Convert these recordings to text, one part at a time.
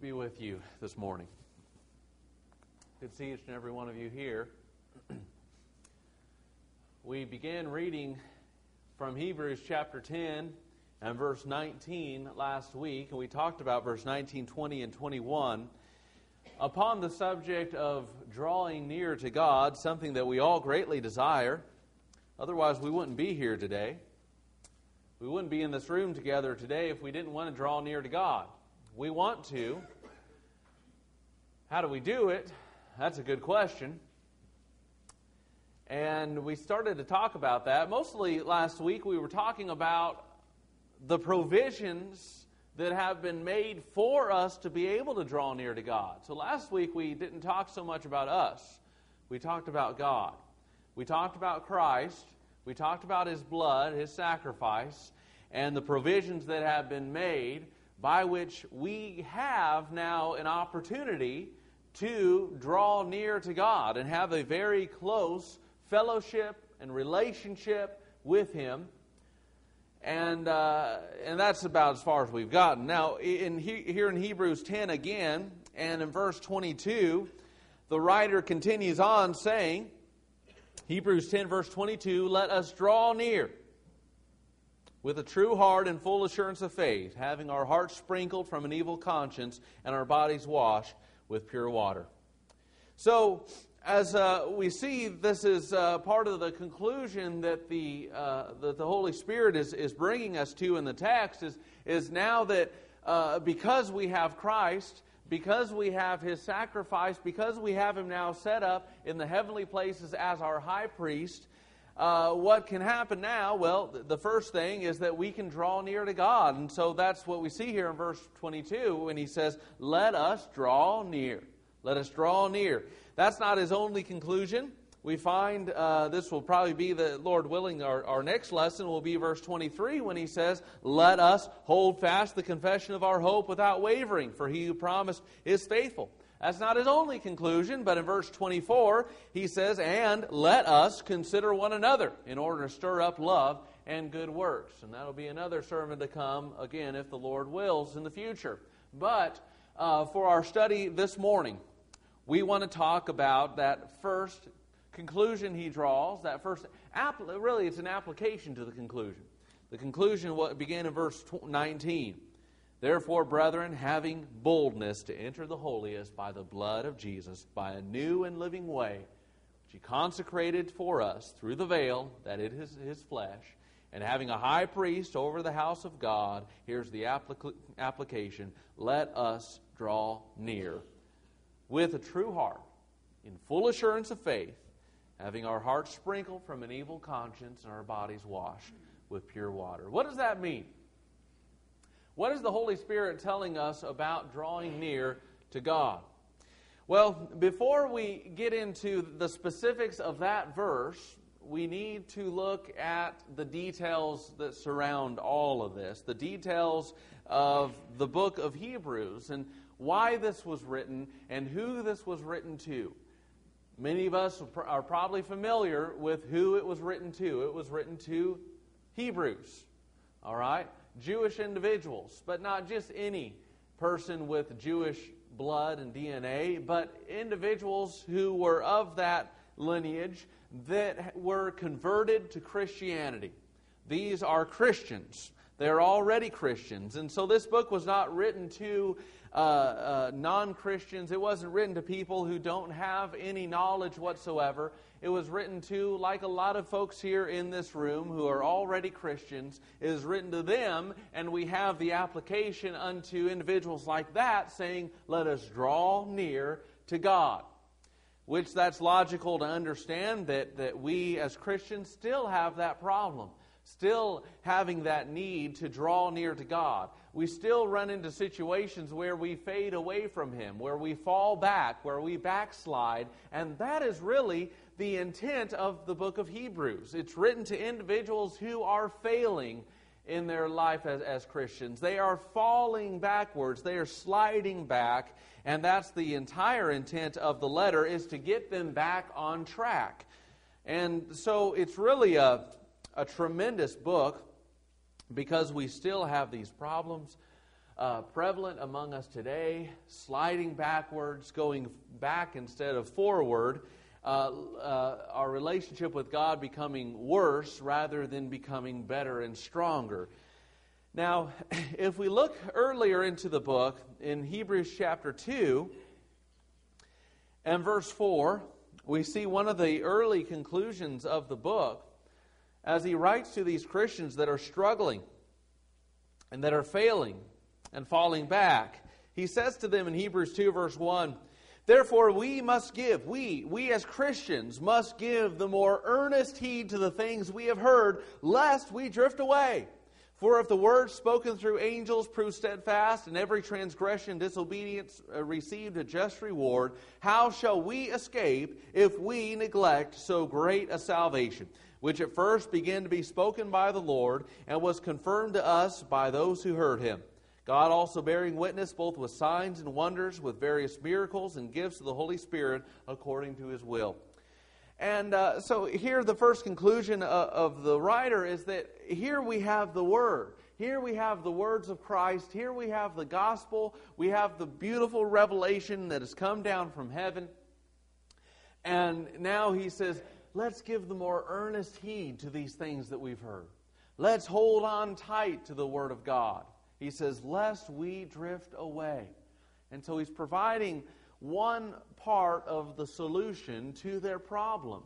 be with you this morning. Good to see each and every one of you here. We began reading from Hebrews chapter 10 and verse 19 last week, and we talked about verse 19, 20, and 21 upon the subject of drawing near to God, something that we all greatly desire. Otherwise, we wouldn't be here today. We wouldn't be in this room together today if we didn't want to draw near to God. We want to. How do we do it? That's a good question. And we started to talk about that. Mostly last week we were talking about the provisions that have been made for us to be able to draw near to God. So last week we didn't talk so much about us. We talked about God. We talked about Christ. We talked about His blood, His sacrifice, and the provisions that have been made by which we have now an opportunity to draw near to God and have a very close fellowship and relationship with Him. And that's about as far as we've gotten. Now, here in Hebrews 10 again, and in verse 22, the writer continues on saying, Hebrews 10 verse 22, "Let us draw near with a true heart and full assurance of faith, having our hearts sprinkled from an evil conscience and our bodies washed with pure water." So, as we see, this is part of the conclusion that the Holy Spirit is bringing us to in the text, is now that because we have Christ, because we have His sacrifice, because we have Him now set up in the heavenly places as our high priest, what can happen now? Well, the first thing is that we can draw near to God. And so that's what we see here in verse 22 when he says, "Let us draw near." Let us draw near. That's not his only conclusion. We find this will probably be, the Lord willing, our next lesson will be verse 23 when he says, "Let us hold fast the confession of our hope without wavering, for He who promised is faithful." That's not his only conclusion, but in verse 24, he says, "And let us consider one another in order to stir up love and good works." And that'll be another sermon to come, again, if the Lord wills, in the future. But for our study this morning, we want to talk about that first conclusion he draws, that first, really it's an application to the conclusion. The conclusion began in verse 19. "Therefore, brethren, having boldness to enter the holiest by the blood of Jesus, by a new and living way, which He consecrated for us through the veil, that it is His flesh, and having a high priest over the house of God," here's the application, "let us draw near with a true heart, in full assurance of faith, having our hearts sprinkled from an evil conscience and our bodies washed with pure water." What does that mean? What is the Holy Spirit telling us about drawing near to God? Well, before we get into the specifics of that verse, we need to look at the details that surround all of this, the details of the book of Hebrews, and why this was written and who this was written to. Many of us are probably familiar with who it was written to. It was written to Hebrews, all right? Jewish individuals, but not just any person with Jewish blood and DNA, but individuals who were of that lineage that were converted to Christianity. These are Christians. They're already Christians. And so this book was not written to non-Christians. It wasn't written to people who don't have any knowledge whatsoever. It was written to, like a lot of folks here in this room who are already Christians. It is written to them, and we have the application unto individuals like that saying, "Let us draw near to God." Which that's logical to understand that we as Christians still have that problem. Still having that need to draw near to God. We still run into situations where we fade away from Him, where we fall back, where we backslide, and that is really the intent of the book of Hebrews. It's written to individuals who are failing in their life as Christians. They are falling backwards. They are sliding back, and that's the entire intent of the letter, is to get them back on track. And so it's really a tremendous book because we still have these problems. prevalent among us today, sliding backwards, going back instead of forward, our relationship with God becoming worse rather than becoming better and stronger. Now, if we look earlier into the book, in Hebrews chapter 2 and verse 4, we see one of the early conclusions of the book as he writes to these Christians that are struggling and that are failing and falling back. He says to them in Hebrews 2 verse 1, "Therefore we must give, we as Christians must give the more earnest heed to the things we have heard, lest we drift away. For if the word spoken through angels proved steadfast, and every transgression and disobedience received a just reward, how shall we escape if we neglect so great a salvation, which at first began to be spoken by the Lord, and was confirmed to us by those who heard him? God also bearing witness both with signs and wonders, with various miracles and gifts of the Holy Spirit, according to his will." And so here the first conclusion of the writer is that here we have the Word. Here we have the words of Christ. Here we have the gospel. We have the beautiful revelation that has come down from heaven. And now he says, let's give the more earnest heed to these things that we've heard. Let's hold on tight to the Word of God. He says, lest we drift away. And so he's providing one part of the solution to their problem.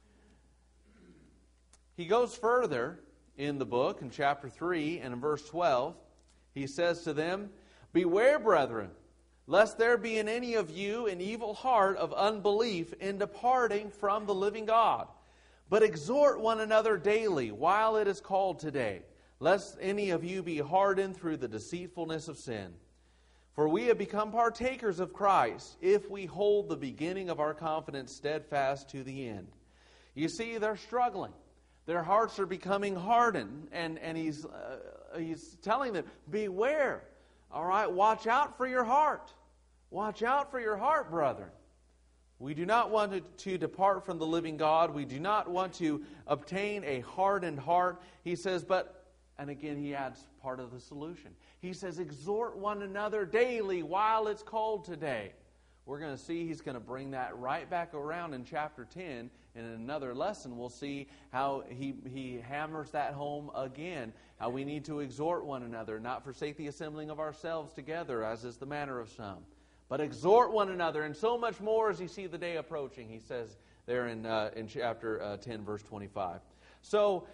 He goes further in the book, in chapter 3 and in verse 12. He says to them, "Beware, brethren, lest there be in any of you an evil heart of unbelief in departing from the living God. But exhort one another daily while it is called today, lest any of you be hardened through the deceitfulness of sin. For we have become partakers of Christ, if we hold the beginning of our confidence steadfast to the end." You see, they're struggling. Their hearts are becoming hardened. And he's telling them, beware. All right, watch out for your heart. Watch out for your heart, brethren. We do not want to depart from the living God. We do not want to obtain a hardened heart. He says, and again he adds part of the solution. He says, exhort one another daily while it's called today. We're going to see he's going to bring that right back around in chapter 10. And in another lesson, we'll see how he hammers that home again. How we need to exhort one another, not forsake the assembling of ourselves together, as is the manner of some. But exhort one another, and so much more as you see the day approaching, he says there in chapter 10, verse 25. So,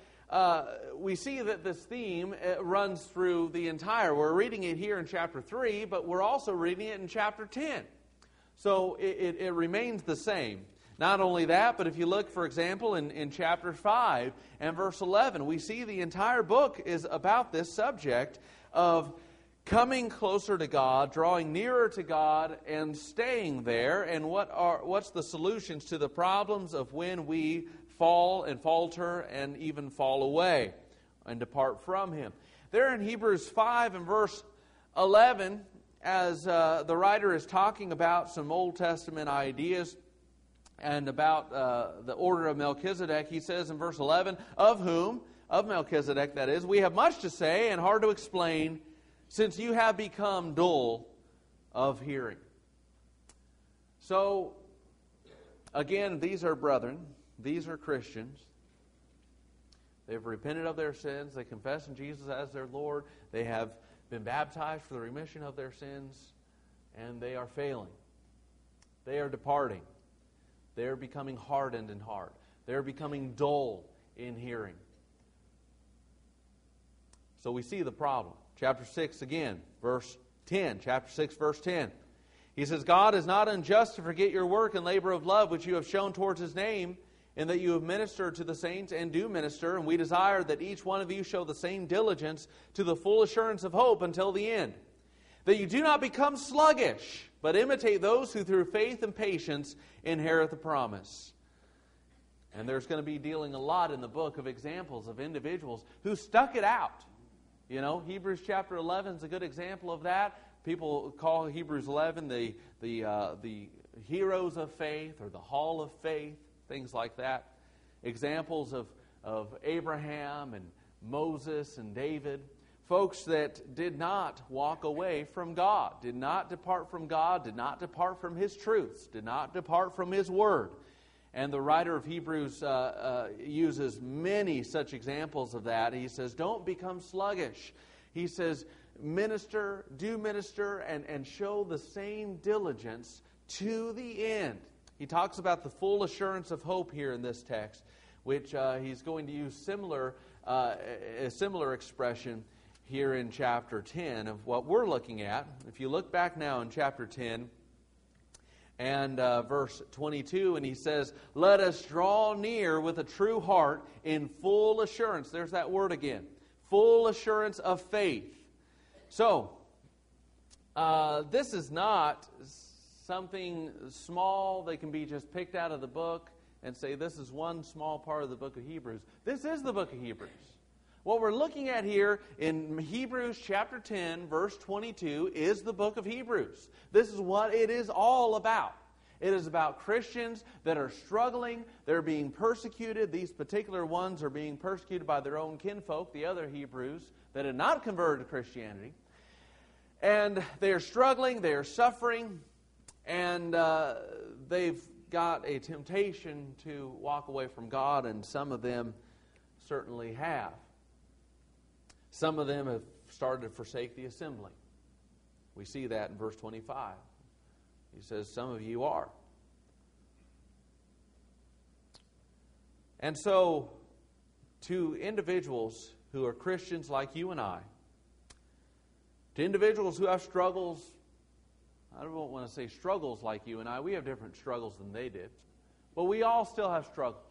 we see that this theme runs through the entire. We're reading it here in chapter 3, but we're also reading it in chapter 10. So it remains the same. Not only that, but if you look, for example, in chapter 5 and verse 11, we see the entire book is about this subject of coming closer to God, drawing nearer to God, and staying there. And what's the solutions to the problems of when we fall and falter and even fall away and depart from Him. There in Hebrews 5 and verse 11, as the writer is talking about some Old Testament ideas and about the order of Melchizedek, he says in verse 11, of Melchizedek that is, we have much to say and hard to explain, since you have become dull of hearing. So, again, these are brethren. These are Christians. They've repented of their sins. They confess in Jesus as their Lord. They have been baptized for the remission of their sins. And they are failing. They are departing. They are becoming hardened in heart. They are becoming dull in hearing. So we see the problem. Chapter 6 again, verse 10. Chapter 6, verse 10. He says, God is not unjust to forget your work and labor of love which you have shown towards His name, in that you have ministered to the saints and do minister, and we desire that each one of you show the same diligence to the full assurance of hope until the end. That you do not become sluggish, but imitate those who through faith and patience inherit the promise. And there's going to be dealing a lot in the book of examples of individuals who stuck it out. You know, Hebrews chapter 11 is a good example of that. People call Hebrews 11 the heroes of faith or the hall of faith. Things like that. Examples of Abraham and Moses and David. folks that did not walk away from God, did not depart from God, did not depart from His truths, did not depart from His Word. And the writer of Hebrews uses many such examples of that. He says, don't become sluggish. He says, minister and show the same diligence to the end. He talks about the full assurance of hope here in this text, which he's going to use a similar expression here in chapter 10 of what we're looking at. If you look back now in chapter 10 and verse 22, and he says, let us draw near with a true heart in full assurance. There's that word again. Full assurance of faith. So, this is not something small that can be just picked out of the book and say this is one small part of the book of Hebrews. This is the book of Hebrews. What we're looking at here in Hebrews chapter 10, verse 22, is the book of Hebrews. This is what it is all about. It is about Christians that are struggling, they're being persecuted. These particular ones are being persecuted by their own kinfolk, the other Hebrews, that had not converted to Christianity. And they are struggling, they are suffering, and they've got a temptation to walk away from God, and some of them certainly have. Some of them have started to forsake the assembly. We see that in verse 25. He says, some of you are. And so, to individuals who are Christians like you and I, to individuals who have struggles, I don't want to say struggles like you and I, we have different struggles than they did, but we all still have struggles.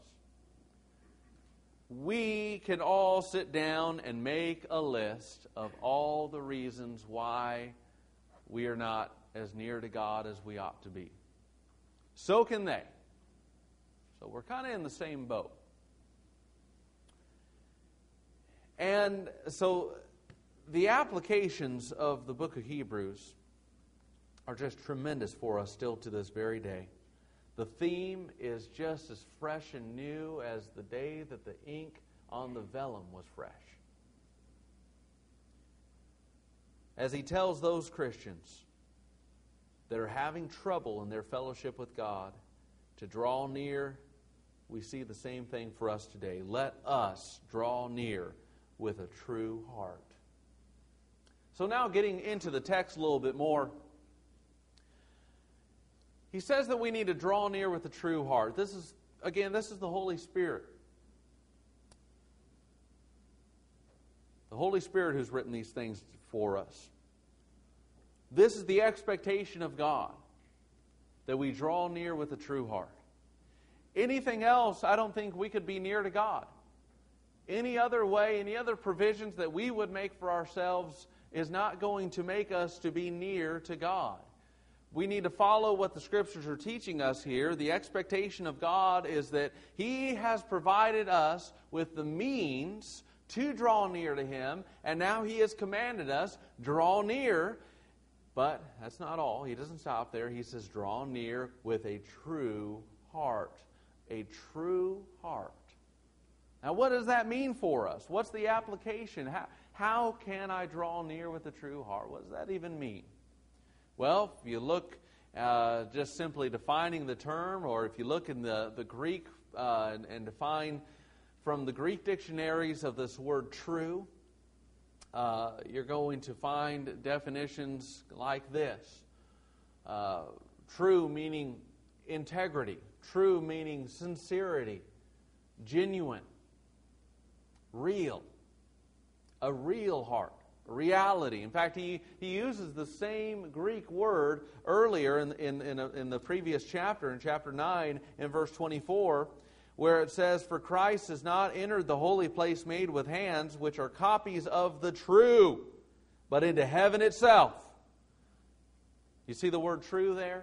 We can all sit down and make a list of all the reasons why we are not as near to God as we ought to be. So can they. So we're kind of in the same boat. And so the applications of the book of Hebrews are just tremendous for us still to this very day. The theme is just as fresh and new as the day that the ink on the vellum was fresh. As he tells those Christians that are having trouble in their fellowship with God to draw near, we see the same thing for us today. Let us draw near with a true heart. So now getting into the text a little bit more, he says that we need to draw near with a true heart. This is the Holy Spirit. The Holy Spirit who's written these things for us. This is the expectation of God, that we draw near with a true heart. Anything else, I don't think we could be near to God. Any other way, any other provisions that we would make for ourselves is not going to make us to be near to God. We need to follow what the Scriptures are teaching us here. The expectation of God is that He has provided us with the means to draw near to Him, and now He has commanded us, draw near. But that's not all. He doesn't stop there. He says, draw near with a true heart. A true heart. Now, what does that mean for us? What's the application? How can I draw near with a true heart? What does that even mean? Well, if you look just simply defining the term, or if you look in the Greek and define from the Greek dictionaries of this word true, you're going to find definitions like this. True meaning integrity. True meaning sincerity. Genuine. Real. A real heart. Reality. In fact, he uses the same Greek word earlier in the previous chapter, in chapter 9, in verse 24, where it says, for Christ has not entered the holy place made with hands, which are copies of the true, but into heaven itself. You see the word true there?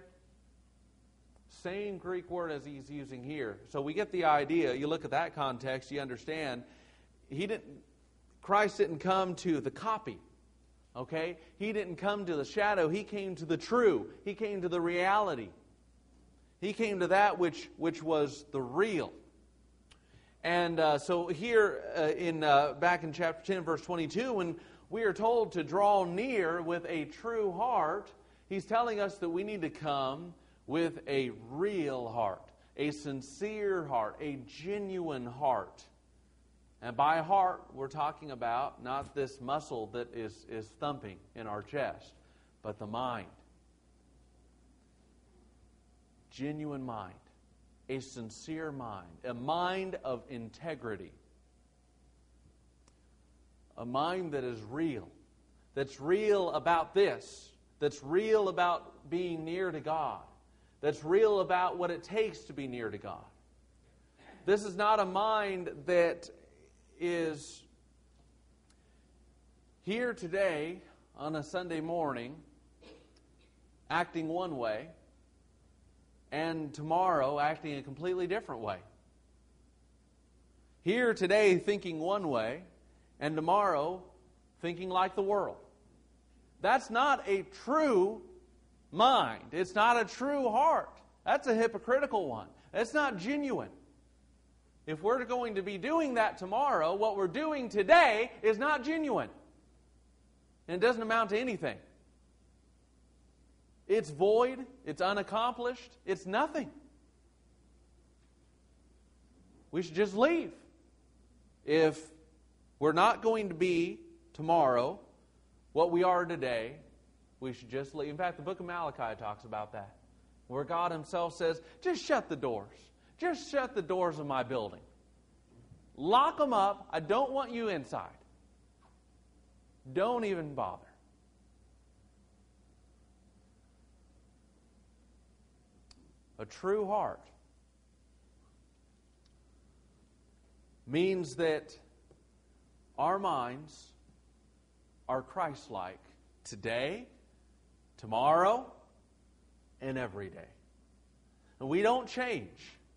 Same Greek word as he's using here. So we get the idea. You look at that context, you understand. Christ didn't come to the copy. Okay? He didn't come to the shadow. He came to the true. He came to the reality. He came to that which was the real. And so here back in chapter 10, verse 22, we are told to draw near with a true heart, He's telling us that we need to come with a real heart, a sincere heart, a genuine heart. And by heart, we're talking about not this muscle that is thumping in our chest, but the mind. Genuine mind, a sincere mind, a mind of integrity. A mind that is real, that's real about this, that's real about being near to God, that's real about what it takes to be near to God. This is not a mind that is here today on a Sunday morning acting one way and tomorrow acting a completely different way. Here today thinking one way and tomorrow thinking like the world. That's not a true mind. It's not a true heart. That's a hypocritical one. It's not genuine. If we're going to be doing that tomorrow, what we're doing today is not genuine. And it doesn't amount to anything. It's void. It's unaccomplished. It's nothing. We should just leave. If we're not going to be tomorrow what we are today, we should just leave. In fact, the book of Malachi talks about that, where God Himself says, just shut the doors. Just shut the doors of my building. Lock them up. I don't want you inside. Don't even bother. A true heart means that our minds are Christ-like today, tomorrow, and every day. And we don't change.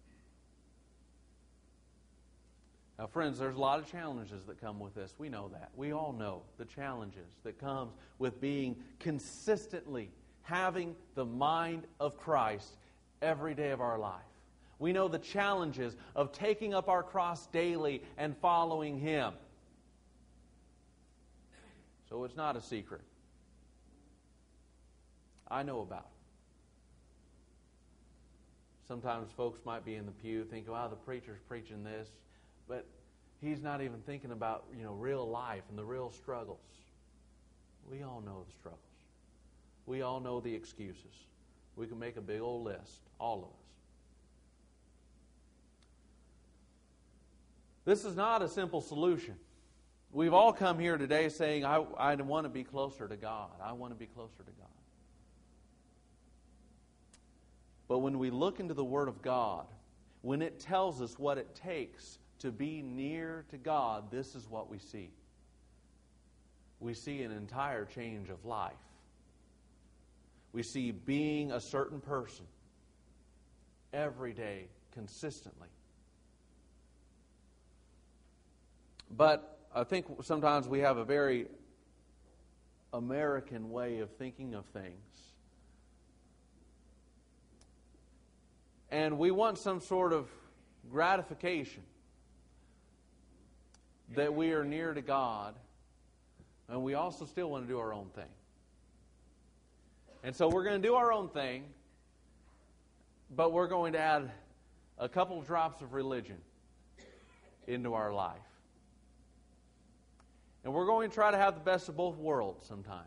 Now, friends, there's a lot of challenges that come with this. We know that. We all know the challenges that comes with being consistently having the mind of Christ every day of our life. We know the challenges of taking up our cross daily and following Him. So it's not a secret. I know about it. Sometimes folks might be in the pew thinking, wow, the preacher's preaching this, but he's not even thinking about, real life and the real struggles. We all know the struggles. We all know the excuses. We can make a big old list, all of us. This is not a simple solution. We've all come here today saying, I want to be closer to God. I want to be closer to God. But when we look into the Word of God, when it tells us what it takes to be near to God, this is what we see. We see an entire change of life. We see being a certain person every day, consistently. But I think sometimes we have a very American way of thinking of things. And we want some sort of gratification that we are near to God, and we also still want to do our own thing. And so we're going to do our own thing, but we're going to add a couple of drops of religion into our life. And we're going to try to have the best of both worlds sometime.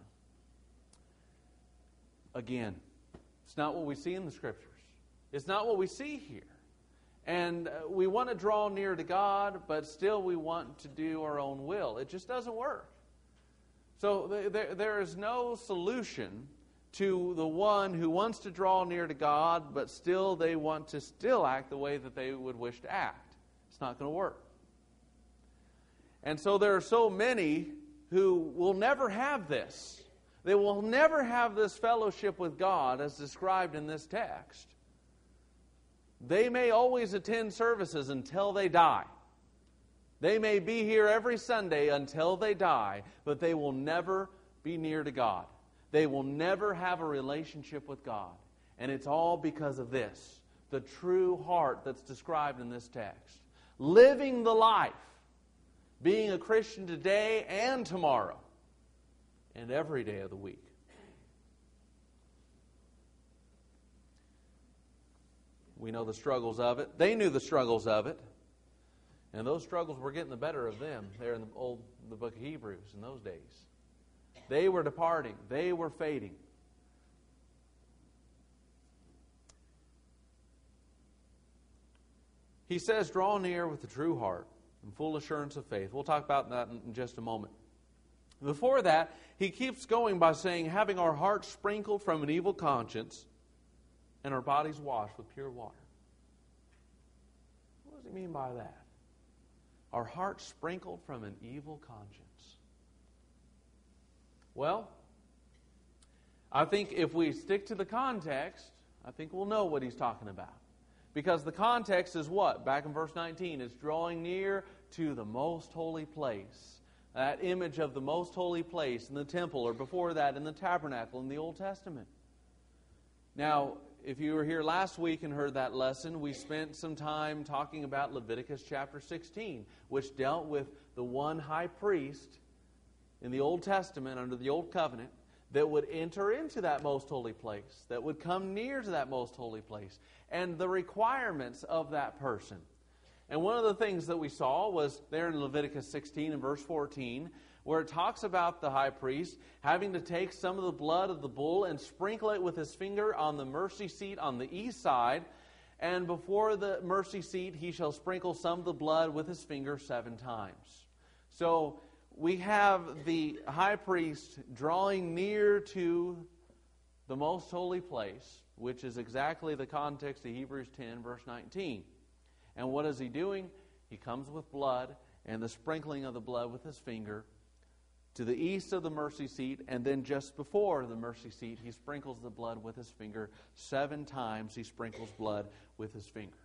Again, it's not what we see in the Scriptures. It's not what we see here. And we want to draw near to God, but still we want to do our own will. It just doesn't work. So there is no solution to the one who wants to draw near to God, but still they want to still act the way that they would wish to act. It's not going to work. And so there are so many who will never have this. They will never have this fellowship with God as described in this text. They may always attend services until they die. They may be here every Sunday until they die, but they will never be near to God. They will never have a relationship with God. And it's all because of this, the true heart that's described in this text. Living the life, being a Christian today and tomorrow, and every day of the week. We know the struggles of it. They knew the struggles of it. And those struggles were getting the better of them there in the book of Hebrews in those days. They were departing. They were fading. He says, draw near with a true heart and full assurance of faith. We'll talk about that in just a moment. Before that, he keeps going by saying, having our hearts sprinkled from an evil conscience and our bodies washed with pure water. What does he mean by that? Our hearts sprinkled from an evil conscience. Well, I think if we stick to the context, I think we'll know what he's talking about. Because the context is what? Back in verse 19, it's drawing near to the most holy place. That image of the most holy place in the temple, or before that in the tabernacle in the Old Testament. Now, if you were here last week and heard that lesson, we spent some time talking about Leviticus chapter 16, which dealt with the one high priest in the Old Testament under the Old Covenant that would enter into that most holy place, that would come near to that most holy place, and the requirements of that person. And one of the things that we saw was there in Leviticus 16 and verse 14, where it talks about the high priest having to take some of the blood of the bull and sprinkle it with his finger on the mercy seat on the east side. And before the mercy seat, he shall sprinkle some of the blood with his finger 7 times. So we have the high priest drawing near to the most holy place, which is exactly the context of Hebrews 10, verse 19. And what is he doing? He comes with blood and the sprinkling of the blood with his finger to the east of the mercy seat, and then just before the mercy seat, he sprinkles the blood with his finger. 7 times he sprinkles blood with his finger.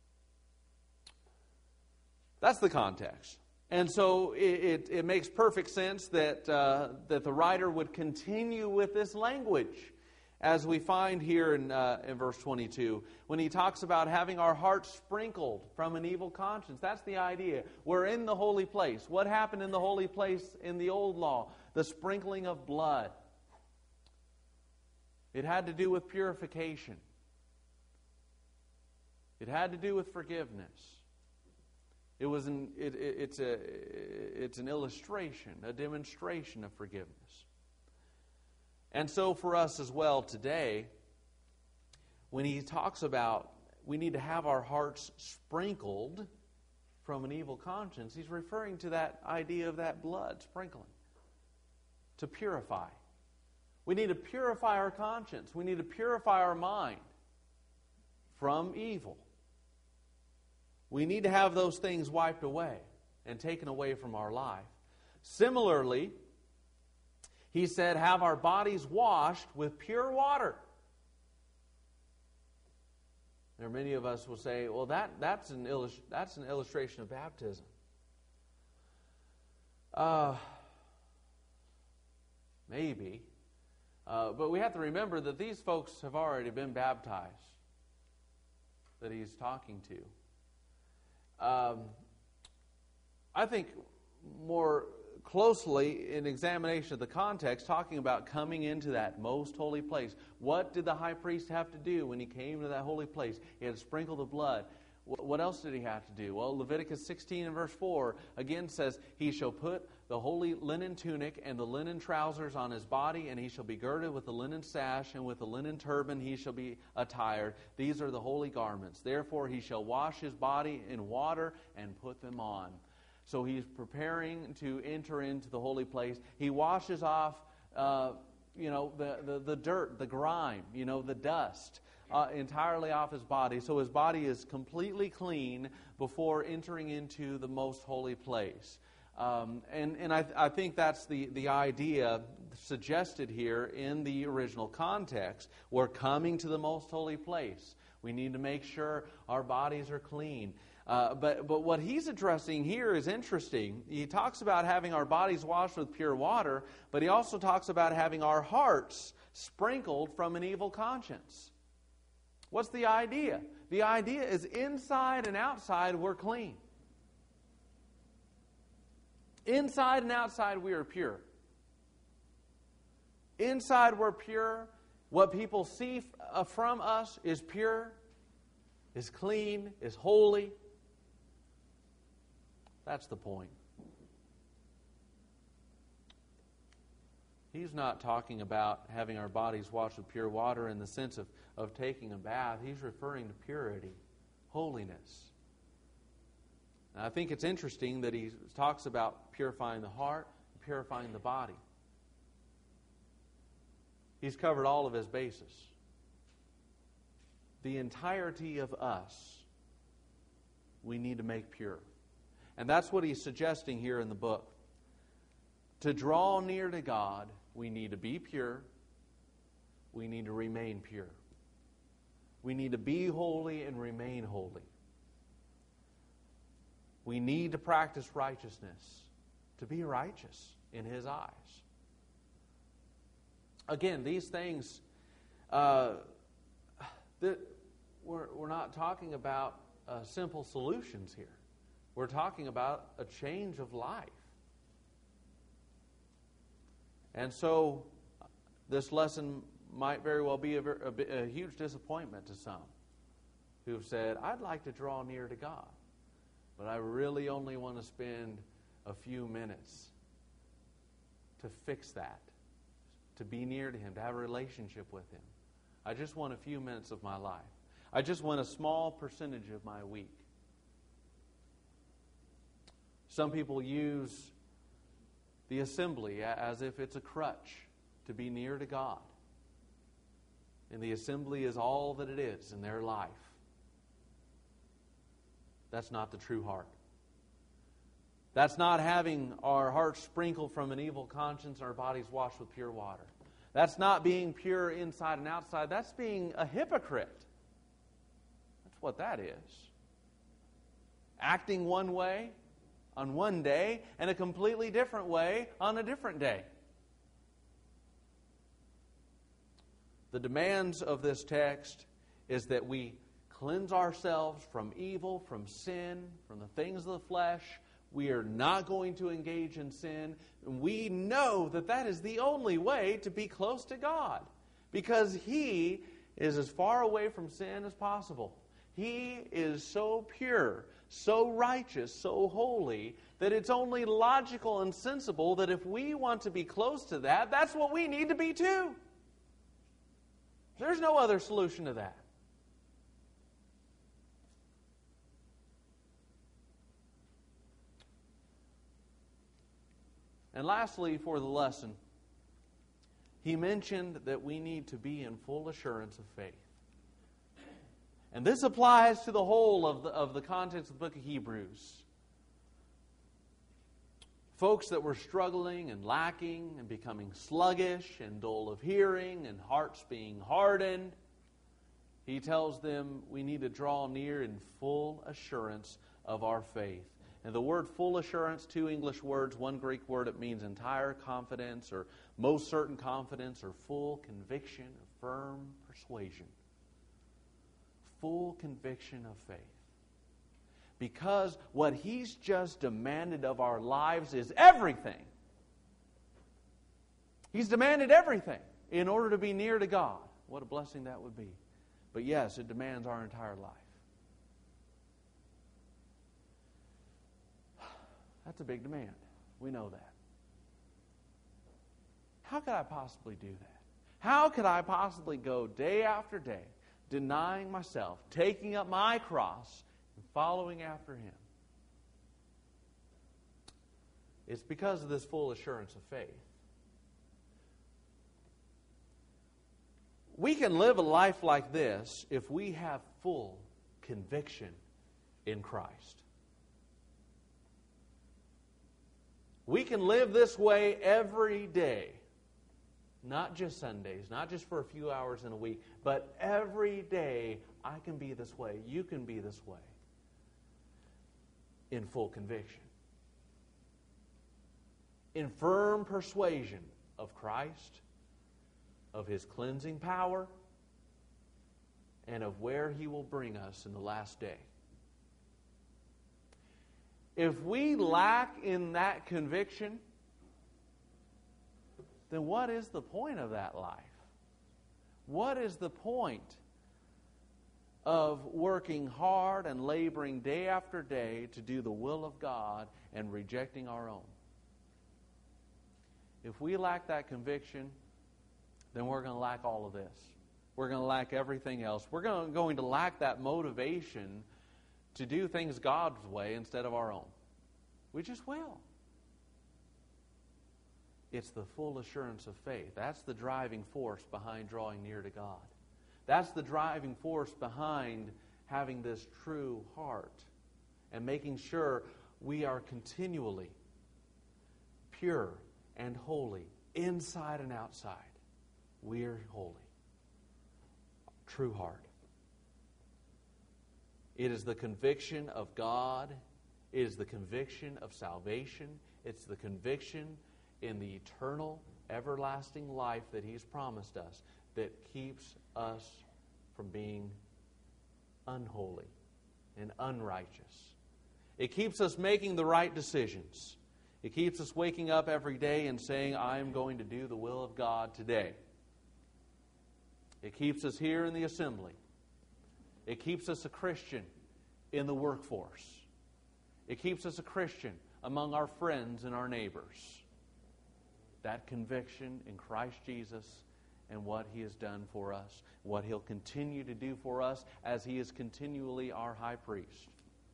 That's the context. And so it makes perfect sense that the writer would continue with this language, as we find here in verse 22, when he talks about having our hearts sprinkled from an evil conscience. That's the idea. We're in the holy place. What happened in the holy place in the old law? The sprinkling of blood. It had to do with purification. It had to do with forgiveness. It's an illustration, a demonstration of forgiveness. And so for us as well today, when he talks about we need to have our hearts sprinkled from an evil conscience, he's referring to that idea of that blood sprinkling to purify. We need to purify our conscience. We need to purify our mind from evil. We need to have those things wiped away and taken away from our life. Similarly, he said, have our bodies washed with pure water. There are many of us will say, well, that's an illustration of baptism. Maybe. But we have to remember that these folks have already been baptized that he's talking to. I think more closely in examination of the context, talking about coming into that most holy place. What did the high priest have to do when he came to that holy place? He had to sprinkle the blood. What else did he have to do? Well, Leviticus 16 and verse 4 again says, he shall put the holy linen tunic and the linen trousers on his body, and he shall be girded with the linen sash, and with the linen turban he shall be attired. These are the holy garments. Therefore he shall wash his body in water and put them on. So he's preparing to enter into the holy place. He washes off, the dirt, the grime, the dust, entirely off his body. So his body is completely clean before entering into the most holy place. And I think that's the idea suggested here in the original context. We're coming to the most holy place. We need to make sure our bodies are clean. But what he's addressing here is interesting. He talks about having our bodies washed with pure water, but he also talks about having our hearts sprinkled from an evil conscience. What's the idea? The idea is inside and outside we're clean. Inside and outside we are pure. Inside we're pure. What people see from us is pure, is clean, is holy. That's the point. He's not talking about having our bodies washed with pure water in the sense of taking a bath. He's referring to purity, holiness. And I think it's interesting that he talks about purifying the heart, purifying the body. He's covered all of his bases. The entirety of us, we need to make pure. And that's what he's suggesting here in the book. To draw near to God, we need to be pure. We need to remain pure. We need to be holy and remain holy. We need to practice righteousness to be righteous in His eyes. Again, these things, we're not talking about simple solutions here. We're talking about a change of life. And so, this lesson might very well be a huge disappointment to some who've said, I'd like to draw near to God, but I really only want to spend a few minutes to fix that, to be near to Him, to have a relationship with Him. I just want a few minutes of my life. I just want a small percentage of my week. Some people use the assembly as if it's a crutch to be near to God. And the assembly is all that it is in their life. That's not the true heart. That's not having our hearts sprinkled from an evil conscience, our bodies washed with pure water. That's not being pure inside and outside. That's being a hypocrite. That's what that is. Acting one way on one day and a completely different way on a different day. The demands of this text is that we cleanse ourselves from evil, from sin, from the things of the flesh. We are not going to engage in sin. We know that that is the only way to be close to God, because He is as far away from sin as possible. He is so pure, so righteous, so holy, that it's only logical and sensible that if we want to be close to that, that's what we need to be too. There's no other solution to that. And lastly, for the lesson, he mentioned that we need to be in full assurance of faith. And this applies to the whole of the contents of the book of Hebrews. Folks that were struggling and lacking and becoming sluggish and dull of hearing and hearts being hardened, he tells them we need to draw near in full assurance of our faith. And the word full assurance, two English words, one Greek word, it means entire confidence or most certain confidence or full conviction or firm persuasion. Full conviction of faith. Because what He's just demanded of our lives is everything. He's demanded everything in order to be near to God. What a blessing that would be. But yes, it demands our entire life. That's a big demand. We know that. How could I possibly do that? How could I possibly go day after day, denying myself, taking up my cross, and following after Him? It's because of this full assurance of faith. We can live a life like this if we have full conviction in Christ. We can live this way every day. Not just Sundays, not just for a few hours in a week, but every day I can be this way, you can be this way. In full conviction. In firm persuasion of Christ, of His cleansing power, and of where He will bring us in the last day. If we lack in that conviction, then what is the point of that life? What is the point of working hard and laboring day after day to do the will of God and rejecting our own? If we lack that conviction, then we're going to lack all of this. We're going to lack everything else. We're going to lack that motivation to do things God's way instead of our own. We just will. It's the full assurance of faith. That's the driving force behind drawing near to God. That's the driving force behind having this true heart and making sure we are continually pure and holy, inside and outside. We are holy. True heart. It is the conviction of God. It is the conviction of salvation. It's the conviction in the eternal, everlasting life that He's promised us that keeps us from being unholy and unrighteous. It keeps us making the right decisions. It keeps us waking up every day and saying, I am going to do the will of God today. It keeps us here in the assembly. It keeps us a Christian in the workforce. It keeps us a Christian among our friends and our neighbors. That conviction in Christ Jesus and what He has done for us, what He'll continue to do for us as He is continually our high priest.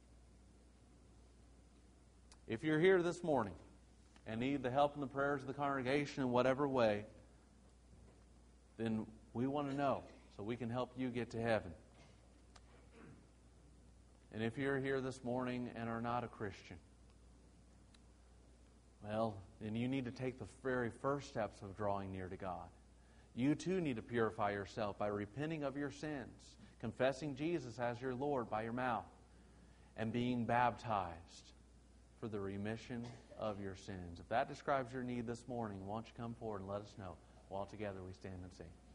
If you're here this morning and need the help and the prayers of the congregation in whatever way, then we want to know so we can help you get to heaven. And if you're here this morning and are not a Christian, well, then you need to take the very first steps of drawing near to God. You too need to purify yourself by repenting of your sins, confessing Jesus as your Lord by your mouth, and being baptized for the remission of your sins. If that describes your need this morning, why don't you come forward and let us know. While together we stand and sing.